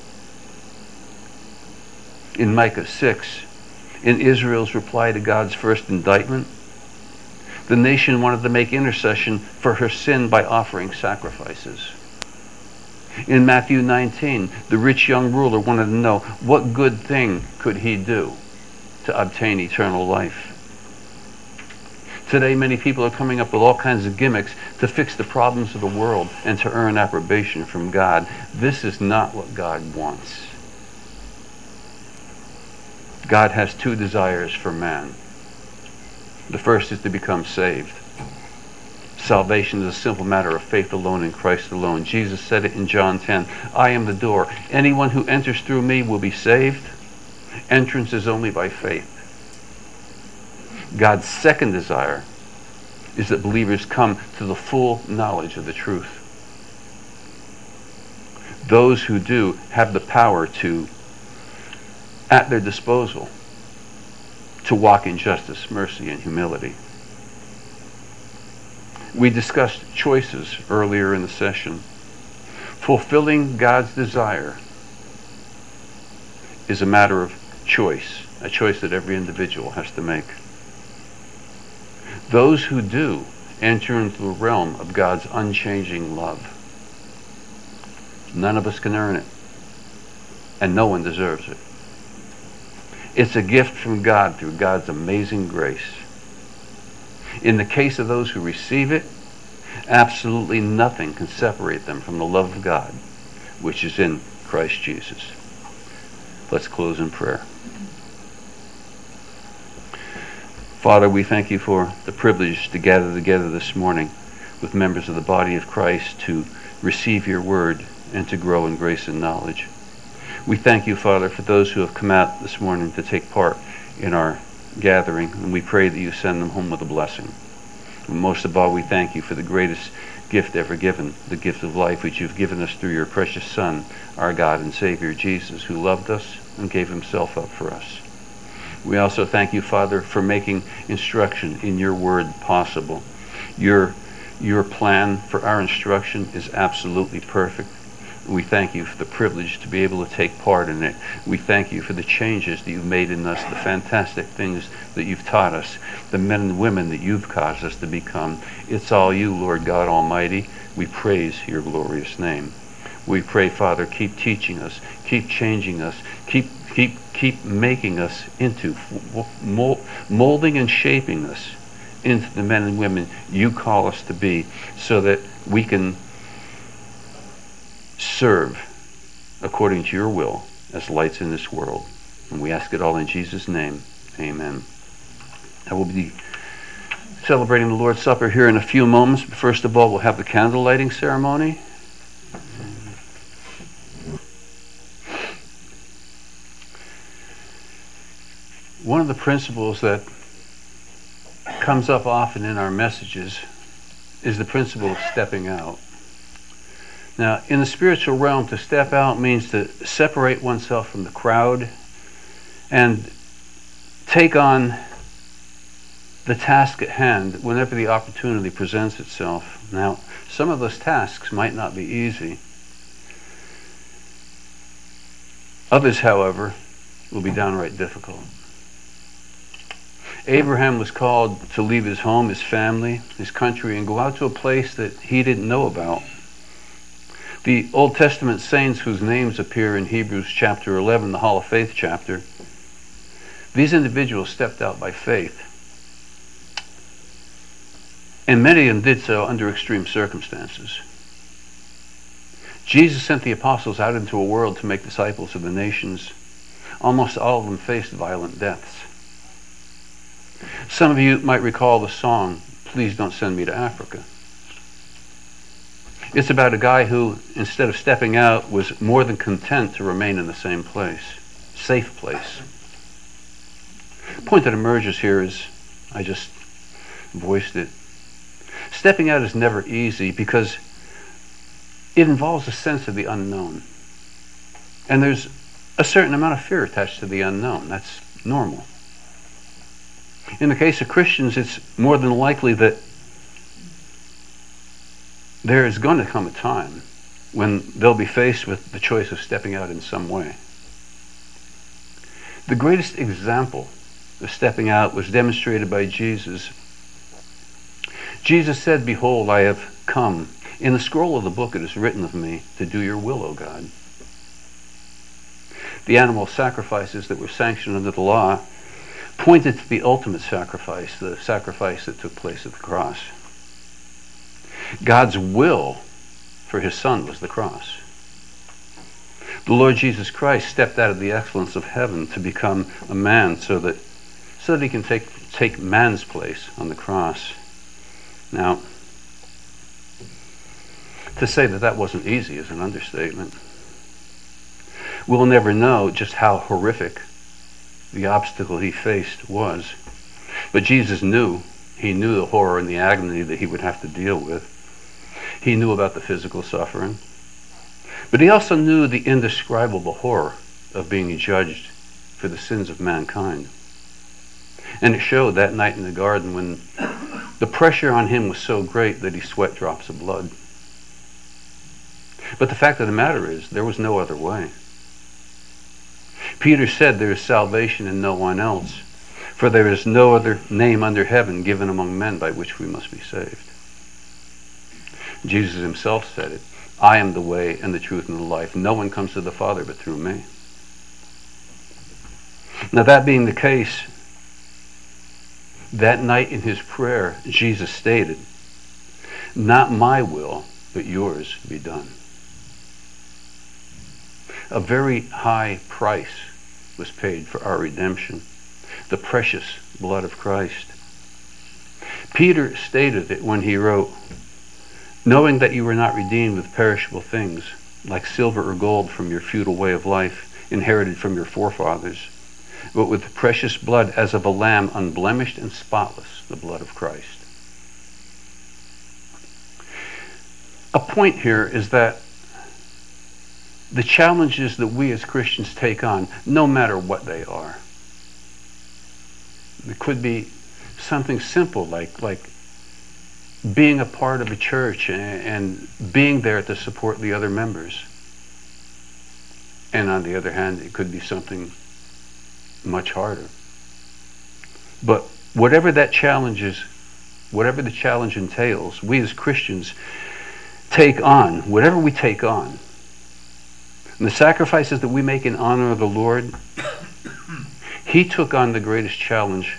In Micah six, in Israel's reply to God's first indictment, the nation wanted to make intercession for her sin by offering sacrifices. In Matthew nineteen, the rich young ruler wanted to know what good thing could he do to obtain eternal life. Today, many people are coming up with all kinds of gimmicks to fix the problems of the world and to earn approbation from God. This is not what God wants. God has two desires for man. The first is to become saved. Salvation is a simple matter of faith alone in Christ alone. Jesus said it in John ten, I am the door. Anyone who enters through me will be saved. Entrance is only by faith. God's second desire is that believers come to the full knowledge of the truth. Those who do have the power to, at their disposal, to walk in justice, mercy, and humility. We discussed choices earlier in the session. Fulfilling God's desire is a matter of choice, a choice that every individual has to make. Those who do enter into the realm of God's unchanging love. None of us can earn it, and no one deserves it. It's a gift from God through God's amazing grace. In the case of those who receive it, absolutely nothing can separate them from the love of God, which is in Christ Jesus. Let's close in prayer. Father, we thank you for the privilege to gather together this morning with members of the body of Christ to receive your word and to grow in grace and knowledge. We thank you, Father, for those who have come out this morning to take part in our gathering, and we pray that you send them home with a blessing. And most of all, we thank you for the greatest gift ever given, the gift of life which you've given us through your precious Son, our God and Savior Jesus, who loved us and gave himself up for us. We also thank you, Father, for making instruction in your word possible. Your, your plan for our instruction is absolutely perfect. We thank you for the privilege to be able to take part in it. We thank you for the changes that you've made in us, the fantastic things that you've taught us, the men and women that you've caused us to become. It's all you, Lord God Almighty. We praise your glorious name. We pray, Father, keep teaching us, keep changing us, keep keep keep making us into, molding and shaping us into the men and women you call us to be, so that we can serve according to your will as lights in this world. And we ask it all in Jesus' name. Amen. I will be celebrating the Lord's Supper here in a few moments. But first of all, we'll have the candle lighting ceremony. One of the principles that comes up often in our messages is the principle of stepping out. Now, in the spiritual realm, to step out means to separate oneself from the crowd and take on the task at hand whenever the opportunity presents itself. Now, some of those tasks might not be easy. Others, however, will be downright difficult. Abraham was called to leave his home, his family, his country, and go out to a place that he didn't know about. The Old Testament saints whose names appear in Hebrews chapter eleven, the Hall of Faith chapter, these individuals stepped out by faith. And many of them did so under extreme circumstances. Jesus sent the apostles out into a world to make disciples of the nations. Almost all of them faced violent deaths. Some of you might recall the song, "Please Don't Send Me to Africa." It's about a guy who, instead of stepping out, was more than content to remain in the same place, safe place. The point that emerges here is, I just voiced it. Stepping out is never easy because it involves a sense of the unknown. And there's a certain amount of fear attached to the unknown. That's normal. In the case of Christians, it's more than likely that there is going to come a time when they'll be faced with the choice of stepping out in some way. The greatest example of stepping out was demonstrated by Jesus. Jesus said, "Behold, I have come. In the scroll of the book it is written of me to do your will, O God." The animal sacrifices that were sanctioned under the law pointed to the ultimate sacrifice, the sacrifice that took place at the cross. God's will for his son was the cross. The Lord Jesus Christ stepped out of the excellence of heaven to become a man so that so that he can take take man's place on the cross. Now, to say that that wasn't easy is an understatement. We'll never know just how horrific the obstacle he faced was. But Jesus knew. He knew the horror and the agony that he would have to deal with. He knew about the physical suffering. But he also knew the indescribable horror of being judged for the sins of mankind. And it showed that night in the garden when the pressure on him was so great that he sweat drops of blood. But the fact of the matter is, there was no other way. Peter said, "There is salvation in no one else, for there is no other name under heaven given among men by which we must be saved." Jesus himself said it, "I am the way and the truth and the life. No one comes to the Father but through me." Now, that being the case, that night in his prayer, Jesus stated, "Not my will, but yours be done." A very high price was paid for our redemption, the precious blood of Christ. Peter stated it when he wrote, "Knowing that you were not redeemed with perishable things, like silver or gold from your futile way of life, inherited from your forefathers, but with the precious blood as of a lamb, unblemished and spotless, the blood of Christ." A point here is that the challenges that we as Christians take on, no matter what they are, it could be something simple like like being a part of a church and, and being there to support the other members. And on the other hand, it could be something much harder. But whatever that challenge is, whatever the challenge entails, we as Christians take on, whatever we take on, and the sacrifices that we make in honor of the Lord, he took on the greatest challenge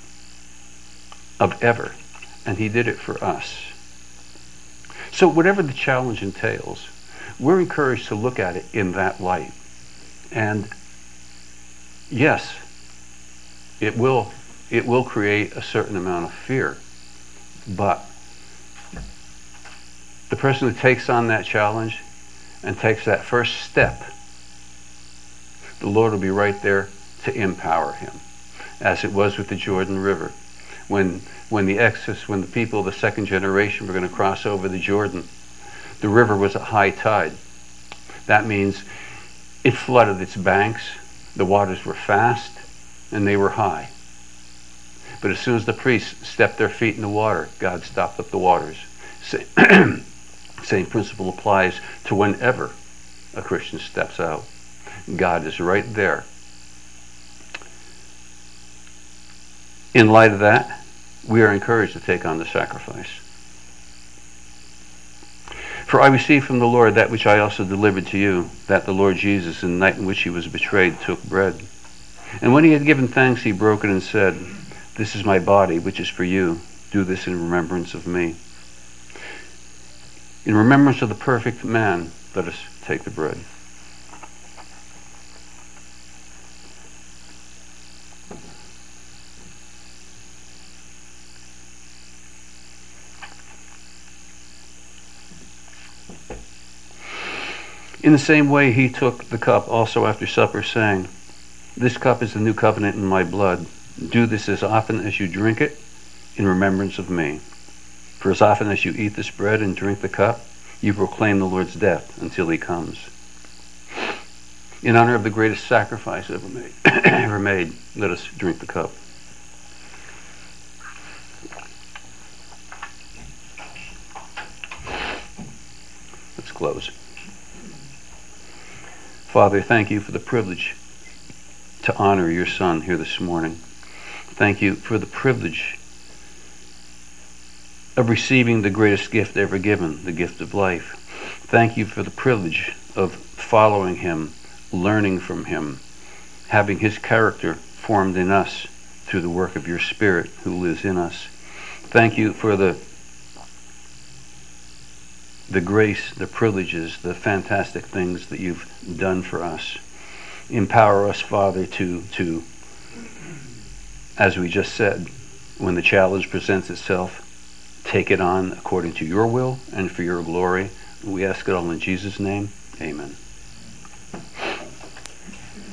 of ever, and he did it for us. So whatever the challenge entails, we're encouraged to look at it in that light. And yes, it will it will create a certain amount of fear, but the person who takes on that challenge and takes that first step, the Lord will be right there to empower him, as it was with the Jordan River. When when the Exodus, when the people of the second generation were going to cross over the Jordan, the river was at high tide. That means it flooded its banks, the waters were fast, and they were high. But as soon as the priests stepped their feet in the water, God stopped up the waters. Same principle applies to whenever a Christian steps out. God is right there. In light of that, we are encouraged to take on the sacrifice. "For I received from the Lord that which I also delivered to you, that the Lord Jesus, in the night in which he was betrayed, took bread. And when he had given thanks, he broke it and said, 'This is my body, which is for you. Do this in remembrance of me. In remembrance of the perfect man, let us take the bread. In the same way, he took the cup also after supper, saying, "This cup is the new covenant in my blood. Do this as often as you drink it in remembrance of me. For as often as you eat this bread and drink the cup, you proclaim the Lord's death until he comes." In honor of the greatest sacrifice ever made, ever made, let us drink the cup. Let's close. Father, thank you for the privilege to honor your Son here this morning. Thank you for the privilege of receiving the greatest gift ever given, the gift of life. Thank you for the privilege of following him, learning from him, having his character formed in us through the work of your Spirit who lives in us. Thank you for the the grace, the privileges, the fantastic things that you've done for us. Empower us, Father, to, to, as we just said, when the challenge presents itself, take it on according to your will and for your glory. We ask it all in Jesus' name. Amen.